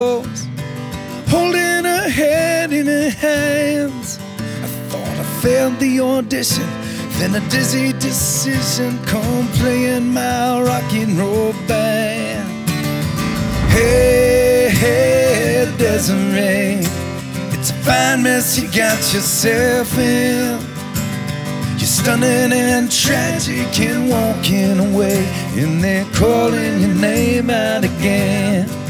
holding her head in her hands. I thought I failed the audition, then a dizzy decision come playing my rock and roll band. Hey, hey, Desiree, it's a fine mess you got yourself in. You're stunning and tragic and walking away, and they're calling your name out again.